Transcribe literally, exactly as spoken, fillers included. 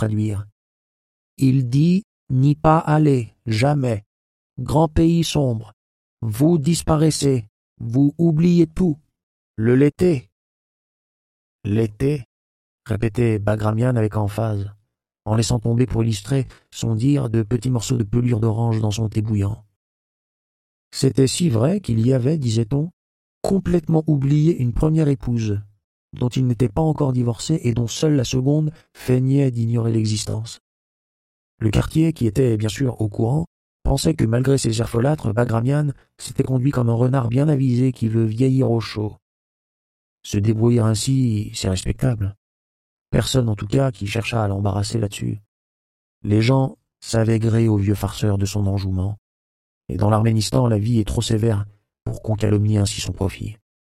traduire. Il dit « N'y pas aller, jamais. Grand pays sombre. Vous disparaissez. Vous oubliez tout. Le l'été. » L'été, répétait Bagramian avec emphase, en laissant tomber pour illustrer son dire de petits morceaux de pelure d'orange dans son thé bouillant. C'était si vrai qu'il y avait, disait-on, complètement oublié une première épouse, dont il n'était pas encore divorcé et dont seule la seconde feignait d'ignorer l'existence. Le quartier, qui était bien sûr au courant, pensait que malgré ses airs folâtres, Bagramian s'était conduit comme un renard bien avisé qui veut vieillir au chaud. Se débrouiller ainsi, c'est respectable. Personne en tout cas qui chercha à l'embarrasser là-dessus. Les gens savaient gré au vieux farceur de son enjouement, et dans l'Arménistan la vie est trop sévère pour qu'on calomnie ainsi son profit.